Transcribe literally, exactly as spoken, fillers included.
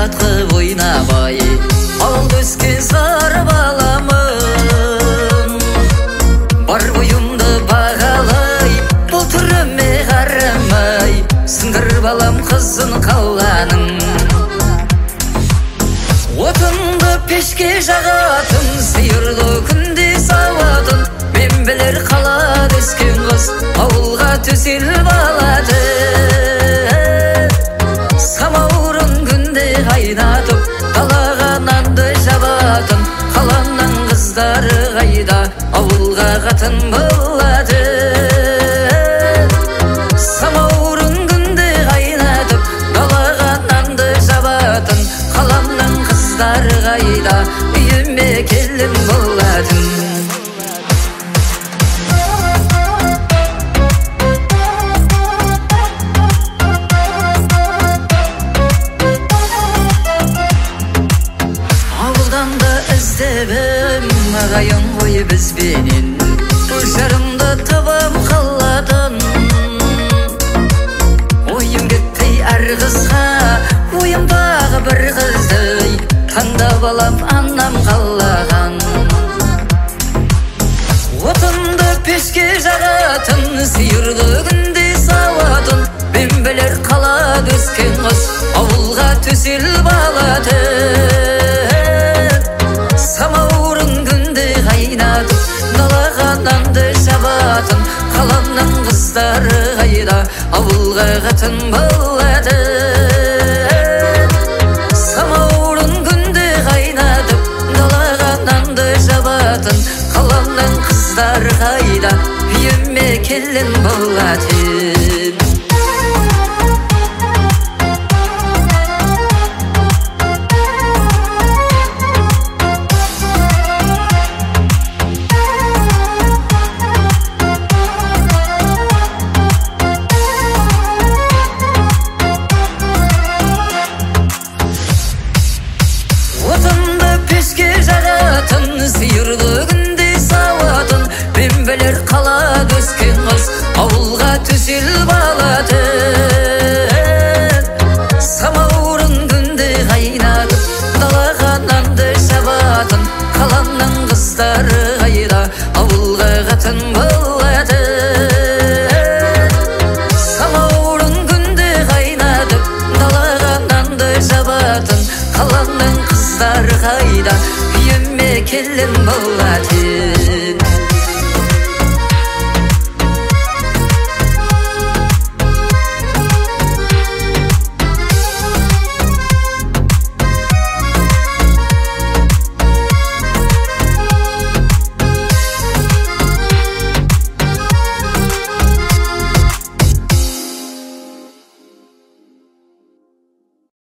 жатқып ойнабай ауылда өскен сары баламын. Бар бойымды бағалай бұл түріме қарамай, сыңғыр балам қызын қаланың. Отынды пешке жағатын, сиырлы күнде сауатын, мен білер қалада өскен қыз ауылға төселіп алады. Самаурын күнде қайнатып, далаға нанды жабатын, қаланың қыздары қайда ауылға қатын болады. Самаурын күнде қайнатып, далаға нанды жабатын, қаланың қыздары қайда үйіме келін болатын. Ағайын ғой бізбенен жарымды табам қаладан. Ойым кетпей әр қызға, ойымдағы бір қызды таңдап алам анам қалаған. Отынды пешке жағатын, сиырлы күнде сауатын, мен білер қалада өскен қыз ауылға төселіп алады. Далаға нанды жабатын, қаланың қыздары қайда ауылға қатын болады. Самаурын күнде қайнатып, далаға нанды жабатын, қаланың қыздары қайда үйіме келін болатын. Сиырлы күнде сауатын, мен білер қалада өскен қыз ауылға төселіп алады. Самаурын күнде қайнатып, далаға нанды жабатын, қаланың қыздары қайда ауылға қатын болады. Самаурын күнде қайнатып, далаға нанды жабатын, қаланың қыздары қайда үйіме келін болады.